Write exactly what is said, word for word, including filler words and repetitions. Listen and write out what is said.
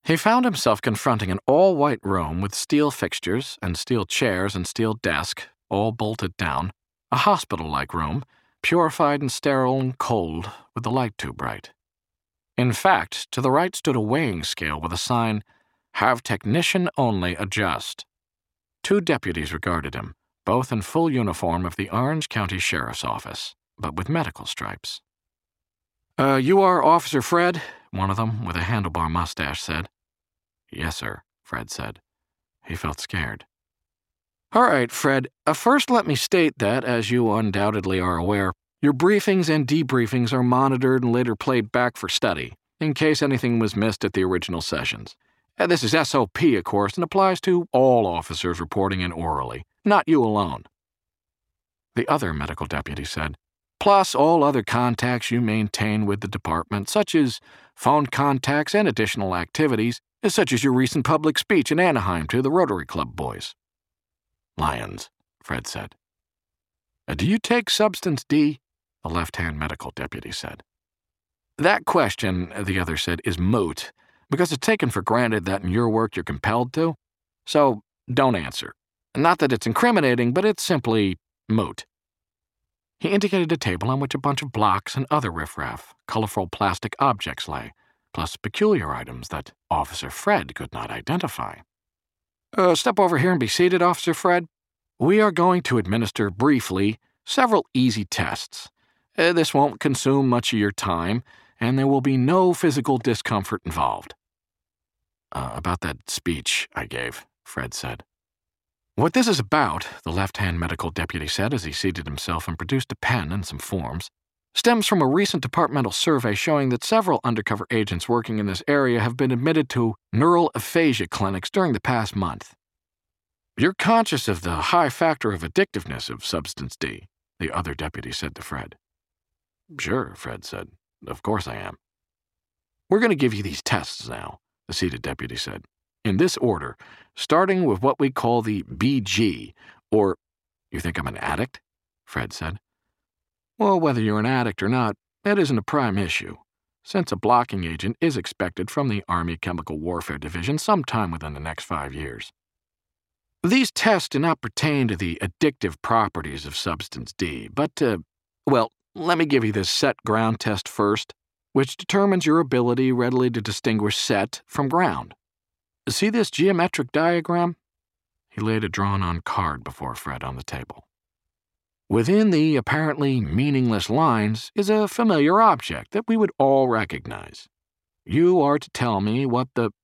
He found himself confronting an all-white room with steel fixtures and steel chairs and steel desk, all bolted down, a hospital-like room, purified and sterile and cold, with the light too bright. In fact, to the right stood a weighing scale with a sign, "Have technician only adjust." Two deputies regarded him, both in full uniform of the Orange County Sheriff's Office, but with medical stripes. Uh, you are Officer Fred? One of them, with a handlebar mustache, said. Yes, sir, Fred said. He felt scared. All right, Fred, uh, first let me state that, as you undoubtedly are aware, your briefings and debriefings are monitored and later played back for study, in case anything was missed at the original sessions. Uh, this is S O P, of course, and applies to all officers reporting in orally, not you alone. The other medical deputy said, plus all other contacts you maintain with the department, such as phone contacts and additional activities, such as your recent public speech in Anaheim to the Rotary Club boys. Lyons, Fred said. Uh, do you take Substance D? The left-hand medical deputy said. That question, the other said, is moot, because it's taken for granted that in your work you're compelled to. So, don't answer. Not that it's incriminating, but it's simply moot. He indicated a table on which a bunch of blocks and other riffraff, colorful plastic objects lay, plus peculiar items that Officer Fred could not identify. Uh, step over here and be seated, Officer Fred. We are going to administer, briefly, several easy tests. Uh, this won't consume much of your time, and there will be no physical discomfort involved. Uh, about that speech I gave, Fred said. What this is about, the left-hand medical deputy said as he seated himself and produced a pen and some forms, stems from a recent departmental survey showing that several undercover agents working in this area have been admitted to neural aphasia clinics during the past month. You're conscious of the high factor of addictiveness of Substance D, the other deputy said to Fred. Sure, Fred said. Of course I am. We're going to give you these tests now, the seated deputy said. In this order, starting with what we call the B G, or, you think I'm an addict? Fred said. Well, whether you're an addict or not, that isn't a prime issue, since a blocking agent is expected from the Army Chemical Warfare Division sometime within the next five years. These tests do not pertain to the addictive properties of Substance D, but, uh, well, let me give you this set ground test first, which determines your ability readily to distinguish set from ground. See this geometric diagram? He laid a drawn-on card before Fred on the table. Within the apparently meaningless lines is a familiar object that we would all recognize. You are to tell me what the...